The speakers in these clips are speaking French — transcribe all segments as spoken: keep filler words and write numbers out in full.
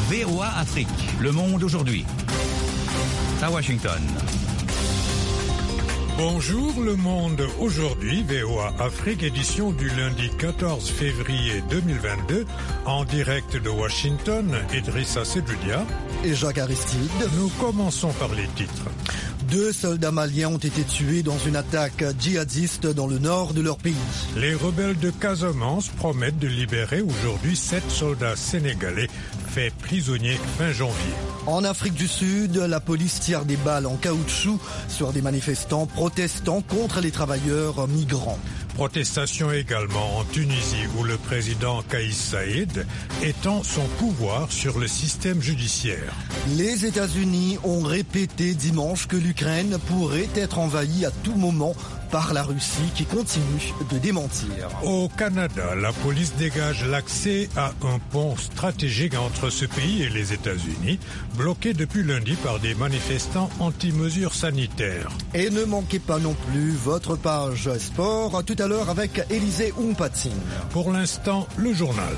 V O A Afrique, le monde aujourd'hui. À Washington. Bonjour le monde, aujourd'hui V O A Afrique, édition du lundi quatorze février deux mille vingt-deux, en direct de Washington, Idrissa Sedoudia et Jacques Aristide. Nous commençons par les titres. Deux soldats maliens ont été tués dans une attaque djihadiste dans le nord de leur pays. Les rebelles de Casamance promettent de libérer aujourd'hui sept soldats sénégalais faits prisonniers fin janvier. En Afrique du Sud, la police tire des balles en caoutchouc sur des manifestants protestant contre les travailleurs migrants. Protestation également en Tunisie où le président Kais Saïed étend son pouvoir sur le système judiciaire. Les États-Unis ont répété dimanche que l'Ukraine pourrait être envahie à tout moment par la Russie qui continue de démentir. Au Canada, la police dégage l'accès à un pont stratégique entre ce pays et les États-Unis, bloqué depuis lundi par des manifestants anti-mesures sanitaires. Et ne manquez pas non plus votre page sport, tout à l'heure avec Élisée Oumpatine. Pour l'instant, le journal.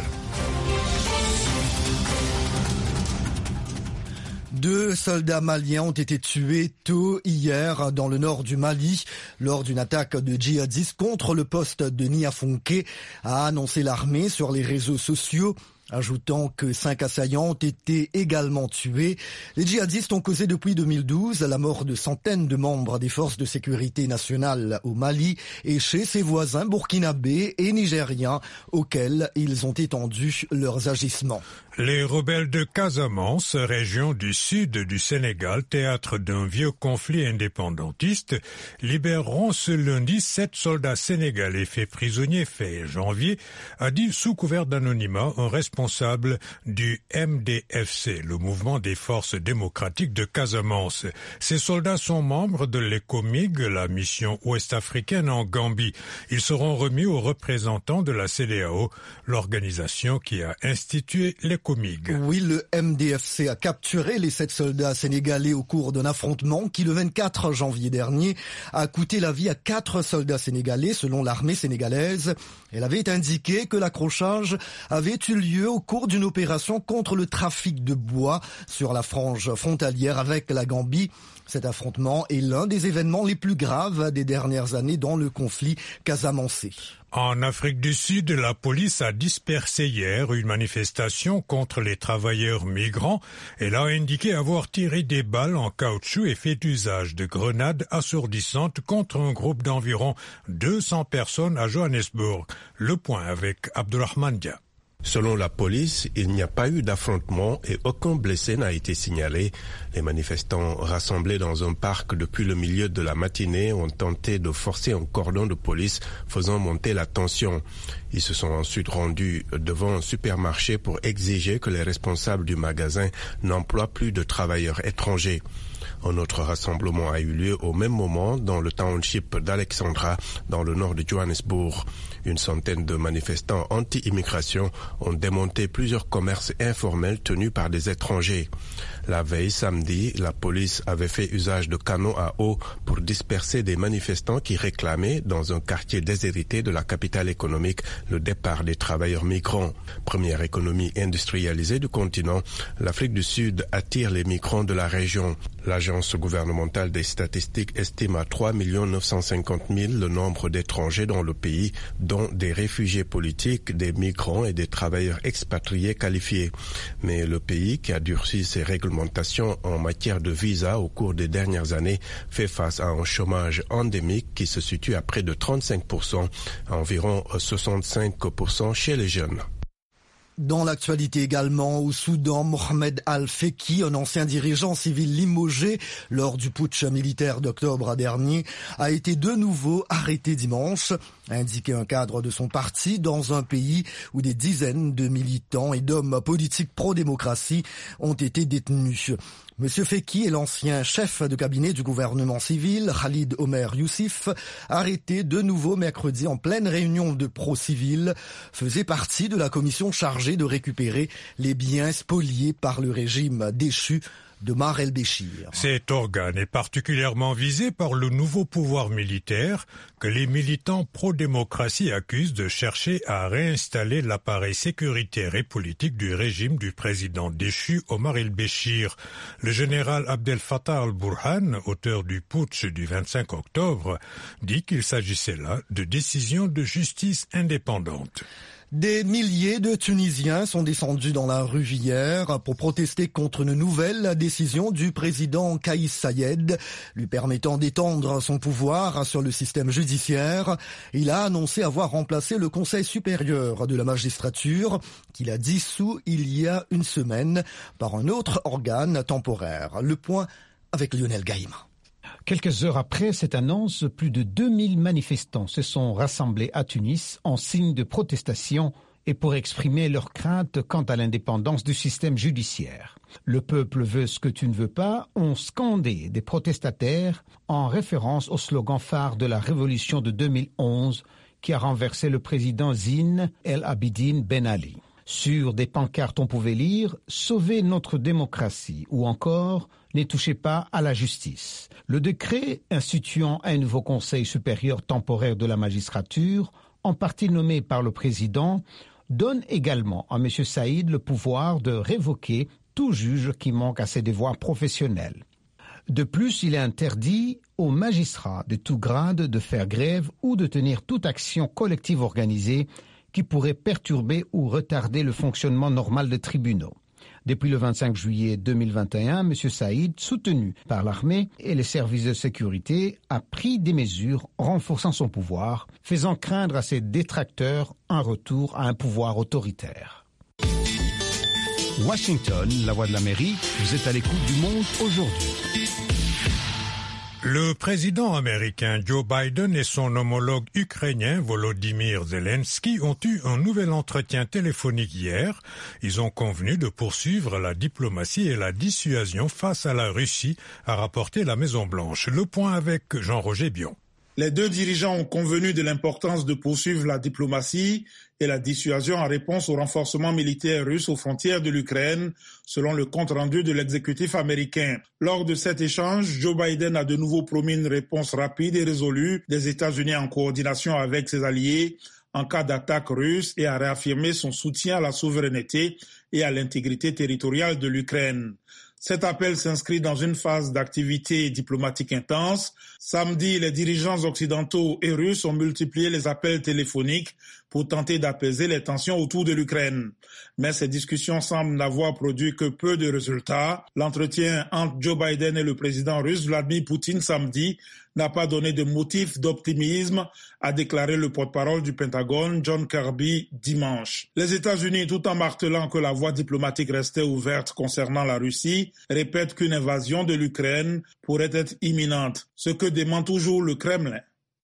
Deux soldats maliens ont été tués tôt hier dans le nord du Mali lors d'une attaque de djihadistes contre le poste de Niafonké, a annoncé l'armée sur les réseaux sociaux, ajoutant que cinq assaillants ont été également tués. Les djihadistes ont causé depuis deux mille douze la mort de centaines de membres des forces de sécurité nationale au Mali et chez ses voisins burkinabés et nigériens auxquels ils ont étendu leurs agissements. Les rebelles de Casamance, région du sud du Sénégal, théâtre d'un vieux conflit indépendantiste, libéreront ce lundi sept soldats sénégalais faits prisonniers fin janvier, a dit sous couvert d'anonymat un responsable du M D F C, le mouvement des forces démocratiques de Casamance. Ces soldats sont membres de l'ECOMIG, la mission ouest-africaine en Gambie. Ils seront remis aux représentants de la C E D E A O, l'organisation qui a institué l'ECOMIG. Oui, le M D F C a capturé les sept soldats sénégalais au cours d'un affrontement qui, le vingt-quatre janvier dernier, a coûté la vie à quatre soldats sénégalais, selon l'armée sénégalaise. Elle avait indiqué que l'accrochage avait eu lieu au cours d'une opération contre le trafic de bois sur la frange frontalière avec la Gambie. Cet affrontement est l'un des événements les plus graves des dernières années dans le conflit casamancé. En Afrique du Sud, la police a dispersé hier une manifestation contre les travailleurs migrants. Elle a indiqué avoir tiré des balles en caoutchouc et fait usage de grenades assourdissantes contre un groupe d'environ deux cents personnes à Johannesburg. Le point avec Abdulrahman Dia. Selon la police, il n'y a pas eu d'affrontement et aucun blessé n'a été signalé. Les manifestants rassemblés dans un parc depuis le milieu de la matinée ont tenté de forcer un cordon de police faisant monter la tension. Ils se sont ensuite rendus devant un supermarché pour exiger que les responsables du magasin n'emploient plus de travailleurs étrangers. Un autre rassemblement a eu lieu au même moment dans le township d'Alexandra, dans le nord de Johannesburg. Une centaine de manifestants anti-immigration ont démonté plusieurs commerces informels tenus par des étrangers. La veille, samedi, la police avait fait usage de canons à eau pour disperser des manifestants qui réclamaient, dans un quartier déshérité de la capitale économique, le départ des travailleurs migrants. Première économie industrialisée du continent, l'Afrique du Sud attire les migrants de la région. L'agence gouvernementale des statistiques estime à trois millions neuf cent cinquante mille le nombre d'étrangers dans le pays, dont des réfugiés politiques, des migrants et des travailleurs expatriés qualifiés. Mais le pays, qui a durci ses réglementations en matière de visa au cours des dernières années, fait face à un chômage endémique qui se situe à près de trente-cinq pour cent, à environ soixante-cinq pour cent chez les jeunes. Dans l'actualité également, au Soudan, Mohamed Al-Feki, un ancien dirigeant civil limogé lors du putsch militaire d'octobre dernier, a été de nouveau arrêté dimanche, a indiqué un cadre de son parti dans un pays où des dizaines de militants et d'hommes politiques pro-démocratie ont été détenus. Monsieur Feki est l'ancien chef de cabinet du gouvernement civil, Khalid Omer Youssif, arrêté de nouveau mercredi en pleine réunion de pro-civils, faisait partie de la commission chargée de récupérer les biens spoliés par le régime déchu d'Omar el-Béchir. Cet organe est particulièrement visé par le nouveau pouvoir militaire que les militants pro-démocratie accusent de chercher à réinstaller l'appareil sécuritaire et politique du régime du président déchu Omar el-Béchir. Le général Abdel Fattah al-Burhan, auteur du putsch du vingt-cinq octobre, dit qu'il s'agissait là de décisions de justice indépendantes. Des milliers de Tunisiens sont descendus dans la rue hier pour protester contre une nouvelle décision du président Kais Saied, lui permettant d'étendre son pouvoir sur le système judiciaire. Il a annoncé avoir remplacé le Conseil supérieur de la magistrature, qu'il a dissous il y a une semaine, par un autre organe temporaire. Le point avec Lionel Gaïma. Quelques heures après cette annonce, plus de deux mille manifestants se sont rassemblés à Tunis en signe de protestation et pour exprimer leurs craintes quant à l'indépendance du système judiciaire. Le peuple veut ce que tu ne veux pas, ont scandé des protestataires en référence au slogan phare de la révolution de deux mille onze qui a renversé le président Zine El Abidine Ben Ali. Sur des pancartes, on pouvait lire « Sauvez notre démocratie » ou encore « Ne touchez pas à la justice ». Le décret instituant un nouveau conseil supérieur temporaire de la magistrature, en partie nommé par le président, donne également à M. Saïd le pouvoir de révoquer tout juge qui manque à ses devoirs professionnels. De plus, il est interdit aux magistrats de tout grade de faire grève ou de tenir toute action collective organisée qui pourrait perturber ou retarder le fonctionnement normal des tribunaux. Depuis le vingt-cinq juillet deux mille vingt et un, M. Saïd, soutenu par l'armée et les services de sécurité, a pris des mesures renforçant son pouvoir, faisant craindre à ses détracteurs un retour à un pouvoir autoritaire. Washington, la voix de l'Amérique, vous êtes à l'écoute du Monde aujourd'hui. Le président américain Joe Biden et son homologue ukrainien Volodymyr Zelensky ont eu un nouvel entretien téléphonique hier. Ils ont convenu de poursuivre la diplomatie et la dissuasion face à la Russie, a rapporté la Maison-Blanche. Le point avec Jean-Roger Bion. Les deux dirigeants ont convenu de l'importance de poursuivre la diplomatie et la dissuasion en réponse au renforcement militaire russe aux frontières de l'Ukraine, selon le compte-rendu de l'exécutif américain. Lors de cet échange, Joe Biden a de nouveau promis une réponse rapide et résolue des États-Unis en coordination avec ses alliés en cas d'attaque russe et a réaffirmé son soutien à la souveraineté et à l'intégrité territoriale de l'Ukraine. Cet appel s'inscrit dans une phase d'activité diplomatique intense. Samedi, les dirigeants occidentaux et russes ont multiplié les appels téléphoniques pour tenter d'apaiser les tensions autour de l'Ukraine. Mais ces discussions semblent n'avoir produit que peu de résultats. L'entretien entre Joe Biden et le président russe Vladimir Poutine samedi n'a pas donné de motif d'optimisme, a déclaré le porte-parole du Pentagone, John Kirby, dimanche. Les États-Unis, tout en martelant que la voie diplomatique restait ouverte concernant la Russie, répètent qu'une invasion de l'Ukraine pourrait être imminente, ce que dément toujours le Kremlin.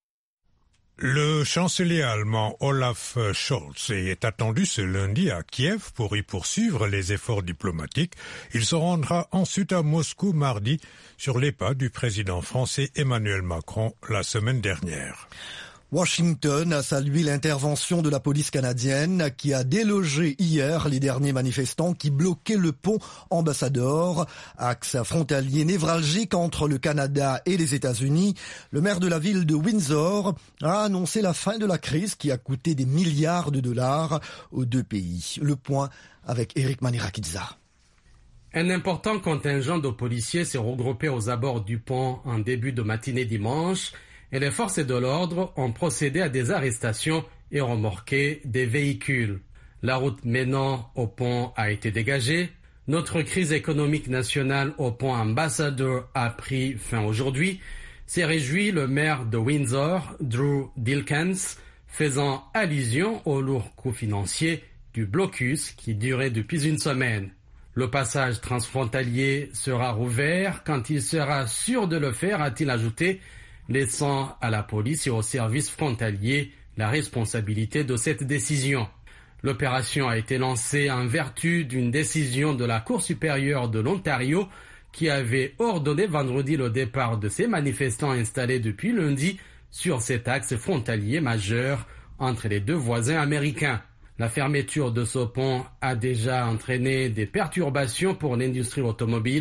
Le chancelier allemand Olaf Scholz est attendu ce lundi à Kiev pour y poursuivre les efforts diplomatiques. Il se rendra ensuite à Moscou mardi sur les pas du président français Emmanuel Macron la semaine dernière. Washington a salué l'intervention de la police canadienne qui a délogé hier les derniers manifestants qui bloquaient le pont Ambassador, axe frontalier névralgique entre le Canada et les États-Unis. Le maire de la ville de Windsor a annoncé la fin de la crise qui a coûté des milliards de dollars aux deux pays. Le point avec Eric Manirakidza. Un important contingent de policiers s'est regroupé aux abords du pont en début de matinée dimanche et les forces de l'ordre ont procédé à des arrestations et remorqué des véhicules. La route menant au pont a été dégagée. Notre crise économique nationale au pont Ambassador a pris fin aujourd'hui, s'est réjoui le maire de Windsor, Drew Dilkens, faisant allusion au lourd coût financier du blocus qui durait depuis une semaine. Le passage transfrontalier sera rouvert quand il sera sûr de le faire, a-t-il ajouté, laissant à la police et aux services frontaliers la responsabilité de cette décision. L'opération a été lancée en vertu d'une décision de la Cour supérieure de l'Ontario qui avait ordonné vendredi le départ de ces manifestants installés depuis lundi sur cet axe frontalier majeur entre les deux voisins américains. La fermeture de ce pont a déjà entraîné des perturbations pour l'industrie automobile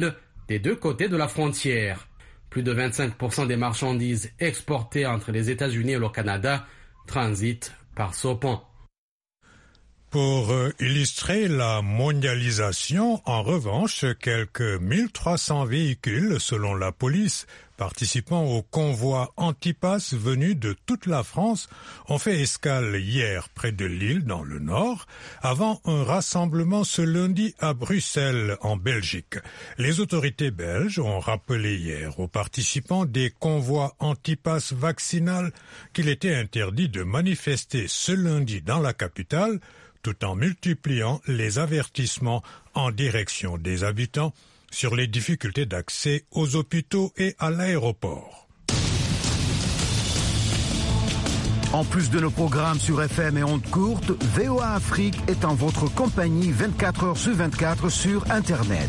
des deux côtés de la frontière. Plus de vingt-cinq pour cent des marchandises exportées entre les États-Unis et le Canada transitent par ce pont. Pour illustrer la mondialisation, en revanche, quelques mille trois cents véhicules, selon la police, participant au convoi anti-pass venus de toute la France, ont fait escale hier près de Lille, dans le Nord, avant un rassemblement ce lundi à Bruxelles, en Belgique. Les autorités belges ont rappelé hier aux participants des convois anti-pass vaccinal qu'il était interdit de manifester ce lundi dans la capitale, tout en multipliant les avertissements en direction des habitants sur les difficultés d'accès aux hôpitaux et à l'aéroport. En plus de nos programmes sur F M et ondes courtes, V O A Afrique est en votre compagnie vingt-quatre heures sur vingt-quatre sur Internet.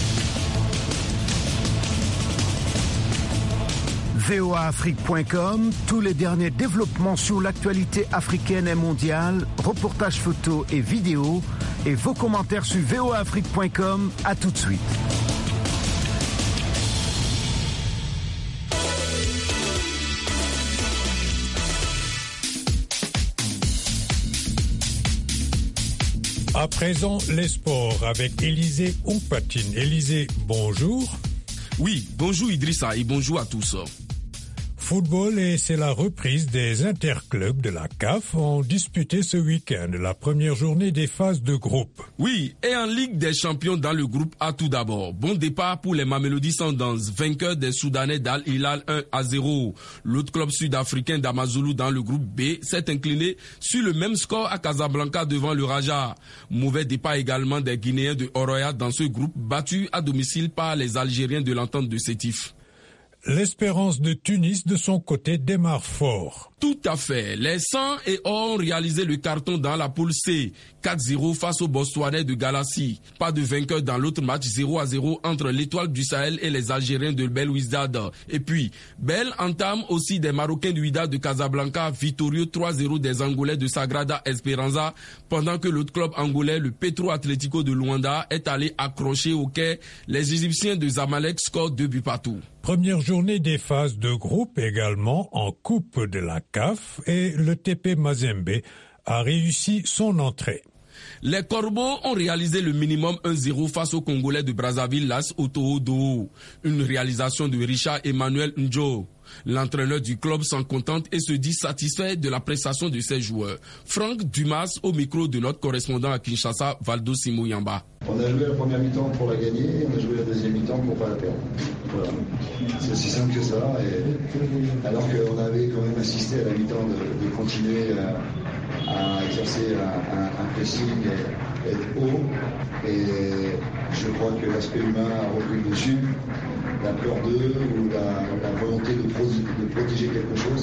V O A Afrique point com, tous les derniers développements sur l'actualité africaine et mondiale, reportages photos et vidéos, et vos commentaires sur V O A Afrique point com. À tout de suite. À présent, les sports avec Élisée Ompatine. Élisée, bonjour. Oui, bonjour Idrissa et bonjour à tous. Football et c'est la reprise des interclubs de la C A F ont disputé ce week-end la première journée des phases de groupe. Oui, et en Ligue des champions dans le groupe A tout d'abord. Bon départ pour les Mamelodi Sundowns, vainqueurs des Soudanais d'Al Hilal un à zéro. L'autre club sud-africain d'Amazulu dans le groupe B s'est incliné sur le même score à Casablanca devant le Raja. Mauvais départ également des Guinéens de Oroya dans ce groupe, battus à domicile par les Algériens de l'entente de Sétif. L'Espérance de Tunis, de son côté, démarre fort. Tout à fait. Les cent et ont réalisé le carton dans la poule C. quatre zéro face aux Botswanais de Galassi. Pas de vainqueur dans l'autre match, zéro à zéro entre l'Étoile du Sahel et les Algériens de Bel Ouizdad. Et puis, Bel entame aussi des Marocains du Wydad de Casablanca, victorieux trois zéro des Angolais de Sagrada Esperanza, pendant que l'autre club angolais, le Petro Atlético de Luanda, est allé accrocher au quai les Égyptiens de Zamalek, score deux buts partout. Première journée des phases de groupe également en Coupe de la C A F et le T P Mazembe a réussi son entrée. Les Corbeaux ont réalisé le minimum un zéro face aux Congolais de Brazzaville, Las Otoho-Doo. Une réalisation de Richard Emmanuel Njo. L'entraîneur du club s'en contente et se dit satisfait de la prestation de ses joueurs. Franck Dumas au micro de notre correspondant à Kinshasa, Valdo Simoyamba. On a joué la première mi-temps pour la gagner, on a joué la deuxième mi-temps pour pas la perdre. Voilà. C'est aussi simple que ça. Et alors qu'on avait quand même assisté à la mi-temps de, de continuer à, à exercer un, un, un pressing et être haut. Et je crois que l'aspect humain a repris le dessus. La peur d'eux ou la, la volonté de, pro, de protéger quelque chose.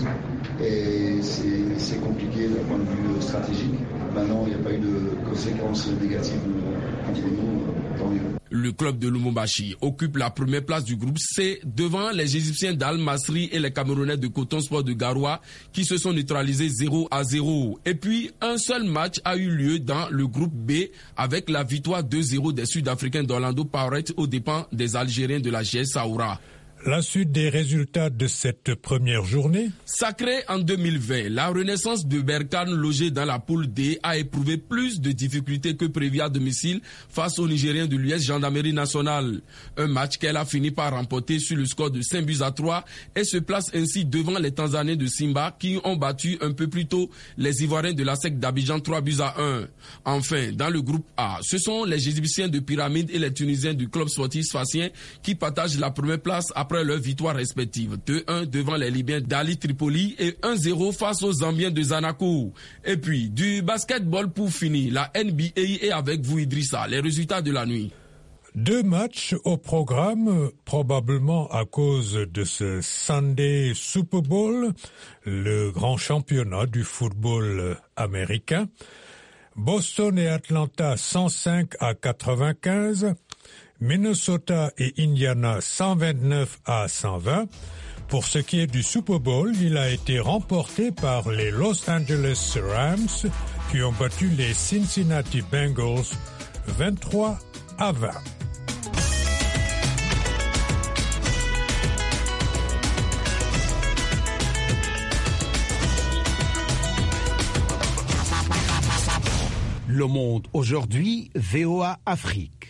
Et c'est, c'est compliqué d'un point de vue stratégique. Maintenant, il n'y a pas eu de conséquences négatives contre nous. Tant mieux. Le club de Lumumbashi occupe la première place du groupe C devant les Égyptiens d'Al Masri et les Camerounais de Coton Sport de Garoua qui se sont neutralisés zéro à zéro. Et puis, un seul match a eu lieu dans le groupe B avec la victoire deux zéro des Sud-Africains d'Orlando Pirates aux dépens des Algériens de la G S Saoura. La suite des résultats de cette première journée. Sacré en deux mille vingt, la Renaissance de Berkane, logée dans la poule D, a éprouvé plus de difficultés que prévu à domicile face aux Nigériens de l'U S Gendarmerie nationale. Un match qu'elle a fini par remporter sur le score de cinq buts à trois et se place ainsi devant les Tanzaniens de Simba qui ont battu un peu plus tôt les Ivoiriens de la S E C d'Abidjan trois buts à un. Enfin, dans le groupe A, ce sont les Égyptiens de Pyramide et les Tunisiens du club sportif sphacien qui partagent la première place après leurs victoires respectives. deux un devant les Libyens d'Ali Tripoli et un zéro face aux Zambiens de Zanaco. Et puis, du basketball pour finir, la N B A est avec vous Idrissa. Les résultats de la nuit. Deux matchs au programme, probablement à cause de ce Sunday Super Bowl, le grand championnat du football américain. Boston et Atlanta cent cinq à quatre-vingt-quinze. Minnesota et Indiana cent vingt-neuf à cent vingt. Pour ce qui est du Super Bowl, il a été remporté par les Los Angeles Rams qui ont battu les Cincinnati Bengals vingt-trois à vingt. Le Monde aujourd'hui, V O A Afrique.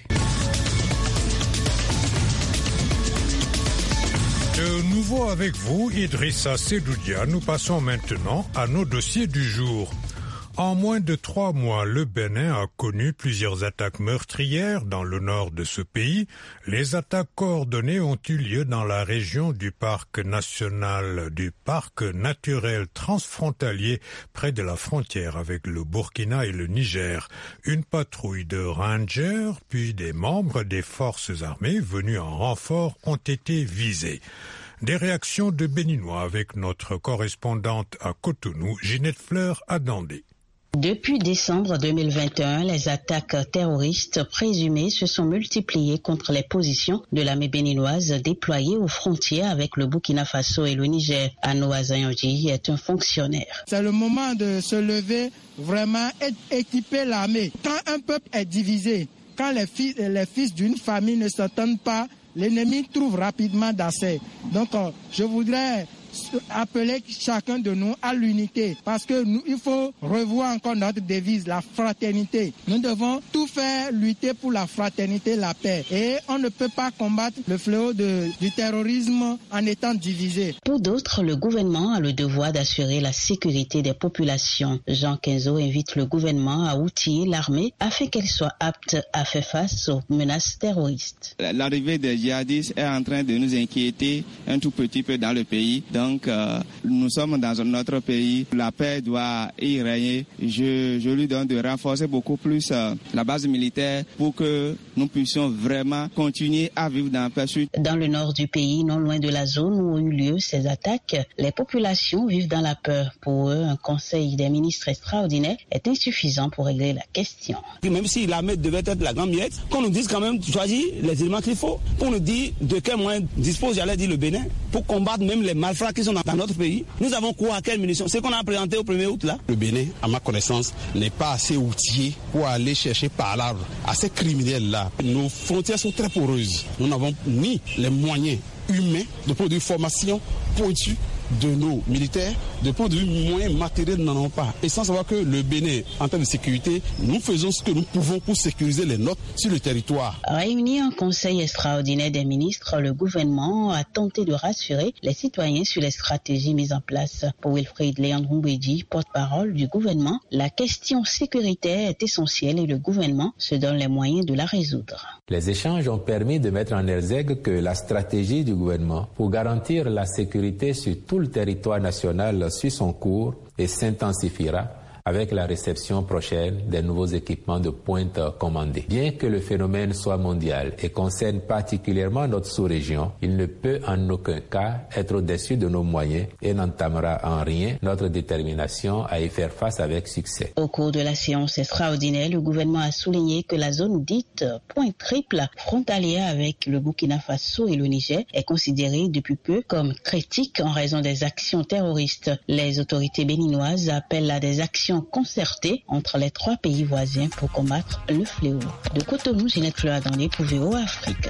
De nouveau avec vous, Idrissa Sedoudia, nous passons maintenant à nos dossiers du jour. En moins de trois mois, le Bénin a connu plusieurs attaques meurtrières dans le nord de ce pays. Les attaques coordonnées ont eu lieu dans la région du parc national, du parc naturel transfrontalier près de la frontière avec le Burkina et le Niger. Une patrouille de rangers, puis des membres des forces armées venus en renfort ont été visés. Des réactions de Béninois avec notre correspondante à Cotonou, Ginette Fleur Adandé. Depuis décembre deux mille vingt et un, les attaques terroristes présumées se sont multipliées contre les positions de l'armée béninoise déployée aux frontières avec le Burkina Faso et le Niger. Anoa Zayandji est un fonctionnaire. C'est le moment de se lever, vraiment équiper l'armée. Quand un peuple est divisé, quand les fils, les fils d'une famille ne s'entendent pas, l'ennemi trouve rapidement d'accès. Donc, je voudrais appeler chacun de nous à l'unité parce que nous, il faut revoir encore notre devise, la fraternité. Nous devons tout faire lutter pour la fraternité, la paix. Et on ne peut pas combattre le fléau de, du terrorisme en étant divisé. Pour d'autres, le gouvernement a le devoir d'assurer la sécurité des populations. Jean Quinzo invite le gouvernement à outiller l'armée afin qu'elle soit apte à faire face aux menaces terroristes. L'arrivée des djihadistes est en train de nous inquiéter un tout petit peu dans le pays. Donc, euh, nous sommes dans un autre pays. La paix doit y régner. Je, je lui donne de renforcer beaucoup plus euh, la base militaire pour que nous puissions vraiment continuer à vivre dans la paix. Dans le nord du pays, non loin de la zone où ont eu lieu ces attaques, les populations vivent dans la peur. Pour eux, un conseil des ministres extraordinaire est insuffisant pour régler la question. Même si l'armée devait être la grande miette, qu'on nous dise quand même choisir les éléments qu'il faut pour nous dire de quel moyen dispose, j'allais dire, le Bénin pour combattre même les malfrats qui sont dans, dans notre pays. Nous avons quoi à quelle munition? C'est qu'on a présenté au premier août là. Le Bénin, à ma connaissance, n'est pas assez outillé pour aller chercher par l'arbre à ces criminels-là. Nos frontières sont très poreuses. Nous n'avons ni les moyens humains de produire formation pointue de nos militaires, de point de vue moyens matériels, n'en avons pas. Et sans savoir que le Bénin, en termes de sécurité, nous faisons ce que nous pouvons pour sécuriser les nôtres sur le territoire. Réuni en conseil extraordinaire des ministres, le gouvernement a tenté de rassurer les citoyens sur les stratégies mises en place. Pour Wilfried Léandroumbeji, porte-parole du gouvernement, la question sécuritaire est essentielle et le gouvernement se donne les moyens de la résoudre. Les échanges ont permis de mettre en exergue que la stratégie du gouvernement pour garantir la sécurité sur tout le territoire national suit son cours et s'intensifiera avec la réception prochaine des nouveaux équipements de pointe commandés. Bien que le phénomène soit mondial et concerne particulièrement notre sous-région, il ne peut en aucun cas être au-dessus de nos moyens et n'entamera en rien notre détermination à y faire face avec succès. Au cours de la séance extraordinaire, le gouvernement a souligné que la zone dite point triple, frontalière avec le Burkina Faso et le Niger, est considérée depuis peu comme critique en raison des actions terroristes. Les autorités béninoises appellent à des actions concertée entre les trois pays voisins pour combattre le fléau. De Cotonou, Ginette Fleur Adandé pour V O A Afrique.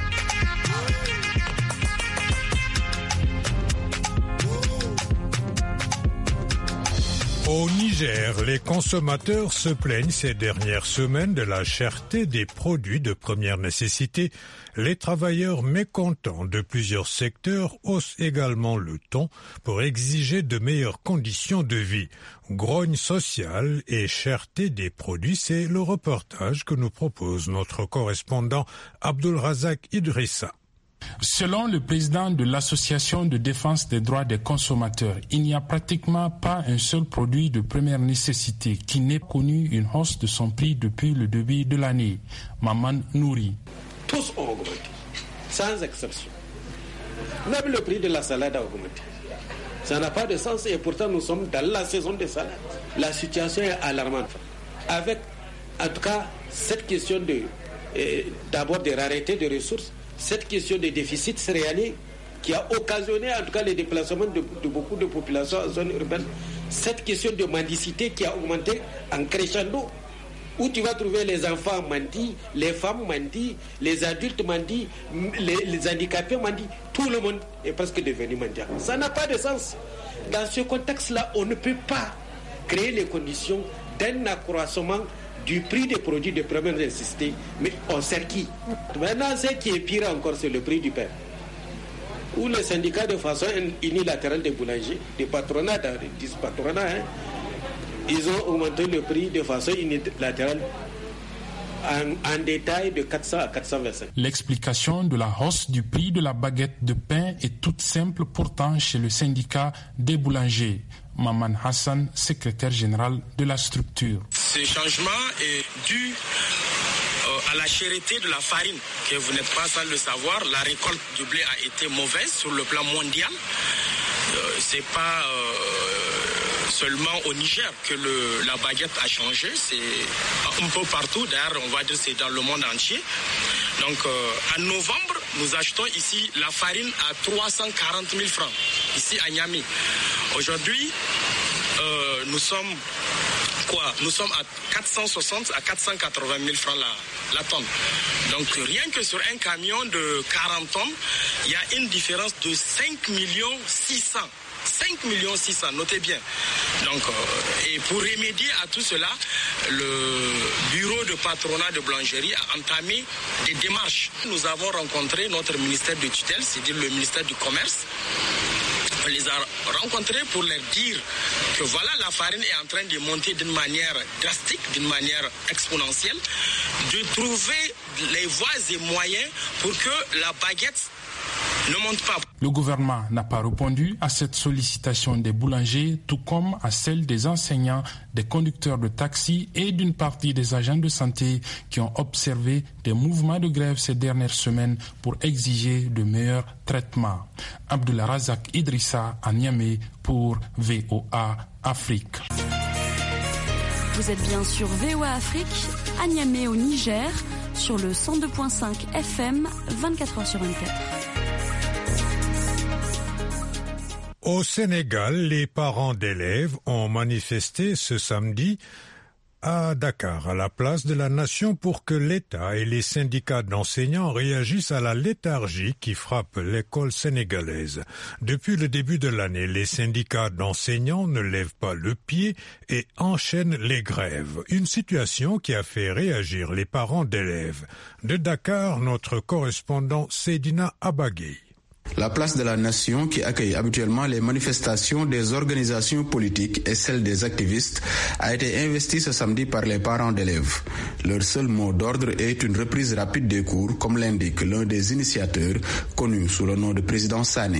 Au Niger, les consommateurs se plaignent ces dernières semaines de la cherté des produits de première nécessité. Les travailleurs mécontents de plusieurs secteurs haussent également le ton pour exiger de meilleures conditions de vie. Grogne sociale et cherté des produits, c'est le reportage que nous propose notre correspondant Abdulrazak Idrissa. Selon le président de l'Association de défense des droits des consommateurs, il n'y a pratiquement pas un seul produit de première nécessité qui n'ait connu une hausse de son prix depuis le début de l'année. Maman Nouri. Tous ont augmenté, sans exception. Même le prix de la salade a augmenté. Ça n'a pas de sens et pourtant nous sommes dans la saison des salades. La situation est alarmante. Avec, en tout cas, cette question de, euh, d'abord des raretés de ressources, cette question des déficits céréaliers qui a occasionné en tout cas les déplacements de, de beaucoup de populations en zone urbaine, cette question de mendicité qui a augmenté en crescendo, où tu vas trouver les enfants mendient, les femmes mendient, les adultes mendient, les, les handicapés mendient, tout le monde est presque devenu mendiant. Ça n'a pas de sens. Dans ce contexte-là, on ne peut pas créer les conditions d'un accroissement du prix des produits de première nécessité, mais on sert qui? Maintenant, ce qui est pire encore, c'est le prix du pain. Où les syndicats de façon unilatérale des boulangers, des patronats, des patronats, hein, ils ont augmenté le prix de façon unilatérale en, en détail de quatre cents à quatre cent vingt-cinq. L'explication de la hausse du prix de la baguette de pain est toute simple pourtant chez le syndicat des boulangers. Maman Hassan, secrétaire général de la structure. Ce changement est dû euh, à la cherté de la farine, que vous n'êtes pas sans le savoir. La récolte du blé a été mauvaise sur le plan mondial. Euh, c'est pas euh, seulement au Niger que le, la baguette a changé, c'est un peu partout. D'ailleurs, on va dire c'est dans le monde entier. Donc, euh, en novembre, nous achetons ici la farine à trois cent quarante mille francs, ici à Niamey. Aujourd'hui, euh, nous sommes quoi? Nous sommes à quatre cent soixante à quatre cent quatre-vingt mille francs la, la tonne. Donc, rien que sur un camion de quarante tonnes, il y a une différence de cinq millions six cents. cinq millions six cents, notez bien. Donc, euh, et pour remédier à tout cela, le bureau de patronat de boulangerie a entamé des démarches. Nous avons rencontré notre ministère de tutelle, c'est-à-dire le ministère du Commerce. On les a rencontrés pour leur dire que voilà, la farine est en train de monter d'une manière drastique, d'une manière exponentielle, de trouver les voies et moyens pour que la baguette ne monte pas. Le gouvernement n'a pas répondu à cette sollicitation des boulangers, tout comme à celle des enseignants, des conducteurs de taxi et d'une partie des agents de santé qui ont observé des mouvements de grève ces dernières semaines pour exiger de meilleurs traitements. Abdullah Razak Idrissa à Niamey pour V O A Afrique. Vous êtes bien sur V O A Afrique, à Niamey au Niger, sur le cent deux virgule cinq F M, vingt-quatre heures sur vingt-quatre. Au Sénégal, les parents d'élèves ont manifesté ce samedi à Dakar, à la place de la Nation, pour que l'État et les syndicats d'enseignants réagissent à la léthargie qui frappe l'école sénégalaise. Depuis le début de l'année, les syndicats d'enseignants ne lèvent pas le pied et enchaînent les grèves. Une situation qui a fait réagir les parents d'élèves. De Dakar, notre correspondant Seydina Abagay. La place de la Nation, qui accueille habituellement les manifestations des organisations politiques et celles des activistes, a été investie ce samedi par les parents d'élèves. Leur seul mot d'ordre est une reprise rapide des cours, comme l'indique l'un des initiateurs, connu sous le nom de président Sané.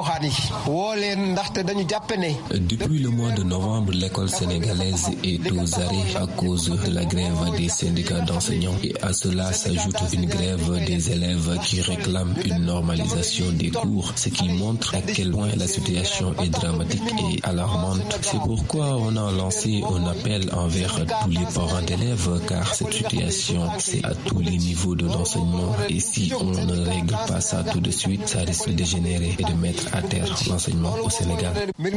Depuis le mois de novembre, l'école sénégalaise est aux arrêts à cause de la grève des syndicats d'enseignants. Et à cela s'ajoute une grève des élèves qui réclament une normalisation des cours, ce qui montre à quel point la situation est dramatique et alarmante. C'est pourquoi on a lancé un appel envers tous les parents d'élèves, car cette situation, c'est à tous les niveaux de l'enseignement. Et si on ne règle pas ça tout de suite, ça risque de dégénérer et de mettre à terre l'enseignement au Sénégal.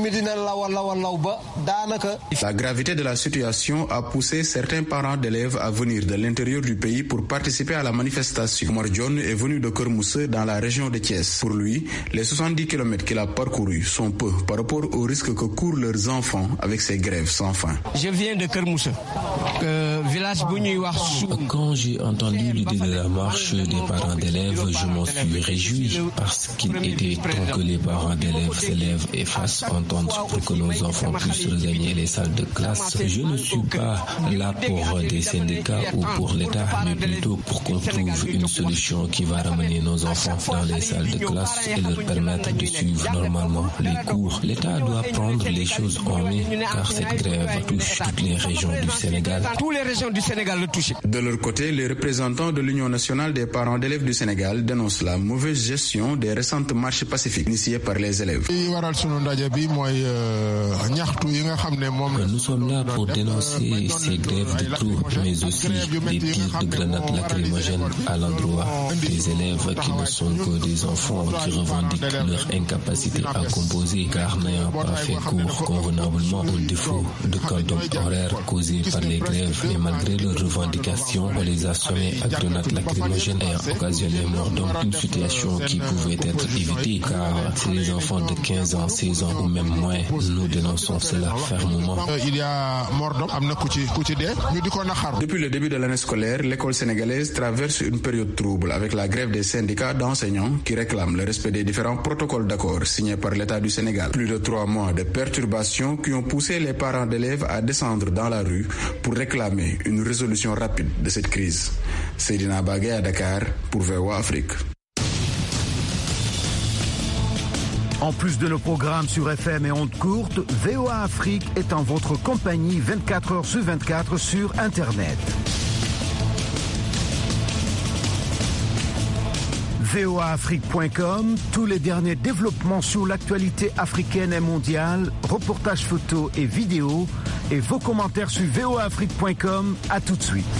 La gravité de la situation a poussé certains parents d'élèves à venir de l'intérieur du pays pour participer à la manifestation. Omar John est venu de Kermoussé dans la région de Thiès. Pour lui, les soixante-dix kilomètres qu'il a parcourus sont peu par rapport au risque que courent leurs enfants avec ces grèves sans fin. Je viens de Kermoussé, euh, village Bougnoy-Warsou. Quand j'ai entendu l'idée de la marche des parents d'élèves, je m'en suis réjoui parce qu'il était temps que les parents d'élèves s'élèvent et fassent entendre pour que nos enfants puissent regagner les salles de classe. Je ne suis pas là pour des syndicats ou pour l'État, mais plutôt pour qu'on trouve une solution qui va ramener nos enfants dans les salles de classe et leur permettre de suivre normalement les cours. L'État doit prendre les choses en main, car cette grève touche toutes les régions du Sénégal. Toutes les régions du Sénégal le touchent. De leur côté, les représentants de l'Union nationale des parents d'élèves du Sénégal dénoncent la mauvaise gestion des récentes marches pacifiques initiées par les élèves. Nous sommes là pour dénoncer ces grèves de trop, mais aussi des tirs de grenades lacrymogènes à l'endroit des élèves qui ne sont que des enfants qui revendiquent leur incapacité à composer car n'ayant pas fait cours convenablement au défaut de quantum horaire causé par les grèves et malgré leurs revendications, on les a sommés à grenades lacrymogènes ayant occasionné mort d'homme, une situation qui pouvait être évitée car c'est les enfants de quinze ans, seize ans ou même moins, nous dénonçons cela fermement. Il y a mort d'homme, Depuis le début de l'année scolaire, l'école sénégalaise traverse une période trouble avec la grève des syndicats d'enseignants qui réclament le respect des différents protocoles d'accord signés par l'État du Sénégal. Plus de trois mois de perturbations qui ont poussé les parents d'élèves à descendre dans la rue pour réclamer une résolution rapide de cette crise. Seydina Bagay à Dakar pour V O A Afrique. En plus de nos programmes sur F M et ondes courtes, V O A Afrique est en votre compagnie vingt-quatre heures sur vingt-quatre sur Internet. V O A Afrique point com, tous les derniers développements sur l'actualité africaine et mondiale, reportages photos et vidéos, et vos commentaires sur V O A Afrique point com. À tout de suite.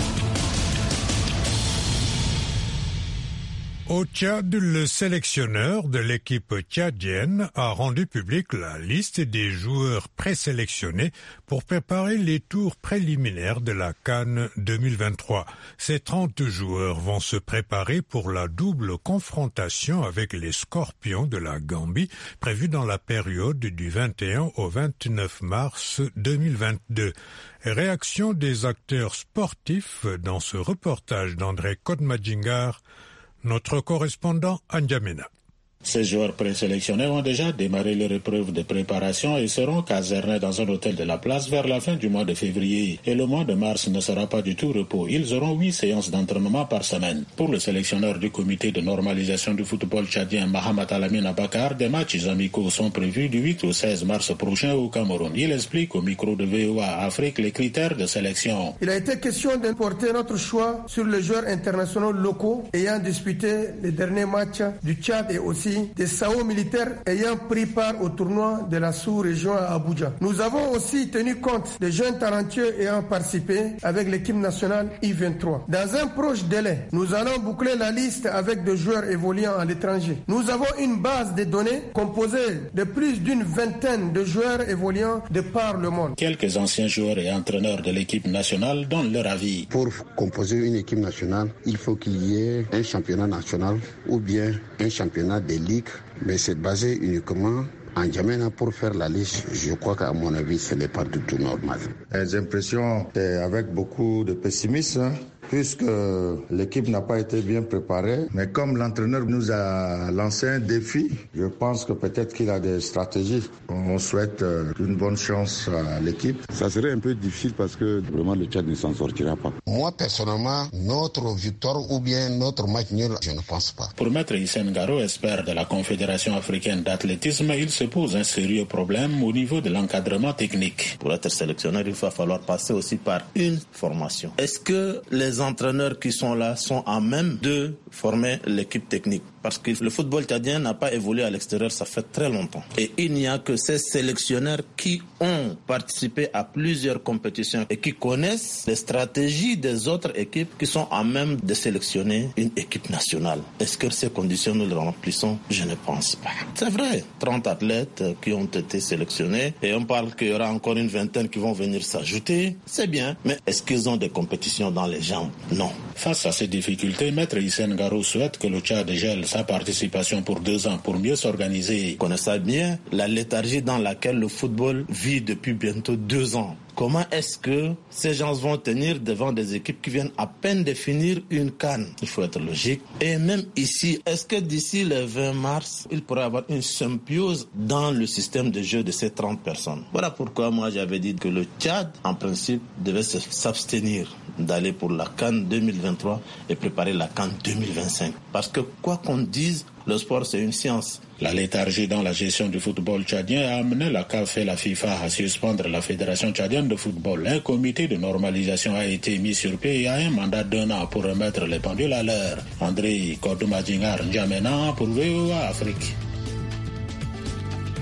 Au Tchad, le sélectionneur de l'équipe tchadienne a rendu publique la liste des joueurs présélectionnés pour préparer les tours préliminaires de la CAN deux mille vingt-trois. Ces trente joueurs vont se préparer pour la double confrontation avec les Scorpions de la Gambie, prévue dans la période du vingt et un au vingt-neuf mars deux mille vingt-deux. Réaction des acteurs sportifs dans ce reportage d'André Kodmadjingar, notre correspondant à N'Djamena. Ces joueurs présélectionnés ont déjà démarré leur épreuve de préparation et seront casernés dans un hôtel de la place vers la fin du mois de février. Et le mois de mars ne sera pas du tout repos. Ils auront huit séances d'entraînement par semaine. Pour le sélectionneur du comité de normalisation du football tchadien, Mahamat Alamine Abakar, des matchs amicaux sont prévus du huit au seize mars prochain au Cameroun. Il explique au micro de V O A Afrique les critères de sélection. Il a été question d'importer notre choix sur les joueurs internationaux locaux ayant disputé les derniers matchs du Tchad et aussi des S A O militaires ayant pris part au tournoi de la sous-région à Abuja. Nous avons aussi tenu compte des jeunes talentueux ayant participé avec l'équipe nationale I vingt-trois. Dans un proche délai, nous allons boucler la liste avec des joueurs évoluant à l'étranger. Nous avons une base de données composée de plus d'une vingtaine de joueurs évoluant de par le monde. Quelques anciens joueurs et entraîneurs de l'équipe nationale donnent leur avis. Pour composer une équipe nationale, il faut qu'il y ait un championnat national ou bien un championnat des ligues, mais c'est basé uniquement en N'Djamena pour faire la liste. Je crois qu'à mon avis, ce n'est pas du tout normal. Les impressions avec beaucoup de pessimisme, puisque l'équipe n'a pas été bien préparée. Mais comme l'entraîneur nous a lancé un défi, je pense que peut-être qu'il a des stratégies. On souhaite une bonne chance à l'équipe. Ça serait un peu difficile parce que vraiment le Tchad ne s'en sortira pas. Moi, personnellement, notre victoire ou bien notre match nul, je ne pense pas. Pour Maître Hissène Garo, expert de la Confédération africaine d'athlétisme, il se pose un sérieux problème au niveau de l'encadrement technique. Pour être sélectionneur, il va falloir passer aussi par une formation. Est-ce que les Les entraîneurs qui sont là sont à même de former l'équipe technique? Parce que le football tchadien n'a pas évolué à l'extérieur, ça fait très longtemps. Et il n'y a que ces sélectionneurs qui ont participé à plusieurs compétitions et qui connaissent les stratégies des autres équipes qui sont à même de sélectionner une équipe nationale. Est-ce que ces conditions nous les remplissons? Je ne pense pas. C'est vrai, trente athlètes qui ont été sélectionnés et on parle qu'il y aura encore une vingtaine qui vont venir s'ajouter. C'est bien, mais est-ce qu'ils ont des compétitions dans les jambes? Non. Face à ces difficultés, Maître Hissène Garo souhaite que le Tchad gèle sa participation pour deux ans pour mieux s'organiser. Connaissez bien la léthargie dans laquelle le football vit depuis bientôt deux ans. Comment est-ce que ces gens vont tenir devant des équipes qui viennent à peine de finir une CAN? Il faut être logique. Et même ici, est-ce que d'ici le vingt mars, il pourrait y avoir une symbiose dans le système de jeu de ces trente personnes? Voilà pourquoi moi j'avais dit que le Tchad, en principe, devait s'abstenir d'aller pour la CAN deux mille vingt-trois et préparer la CAN deux mille vingt-cinq. Parce que quoi qu'on dise, le sport c'est une science. La léthargie dans la gestion du football tchadien a amené la C A F et la FIFA à suspendre la Fédération tchadienne de football. Un comité de normalisation a été mis sur pied et a un mandat d'un an pour remettre les pendules à l'heure. André Kodoumadjingar N'Djamena pour V O A Afrique.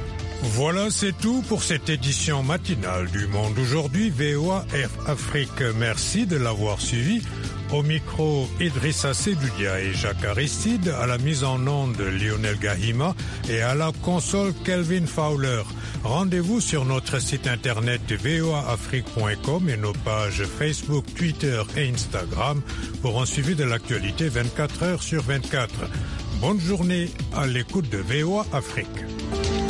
Voilà, c'est tout pour cette édition matinale du Monde aujourd'hui, V O A Afrique. Merci de l'avoir suivi. Au micro, Idrissa Sedoudia et Jacques Aristide, à la mise en onde Lionel Gahima et à la console Kelvin Fowler. Rendez-vous sur notre site internet v o a afrique point com et nos pages Facebook, Twitter et Instagram pour un suivi de l'actualité vingt-quatre heures sur vingt-quatre. Bonne journée à l'écoute de V O A Afrique.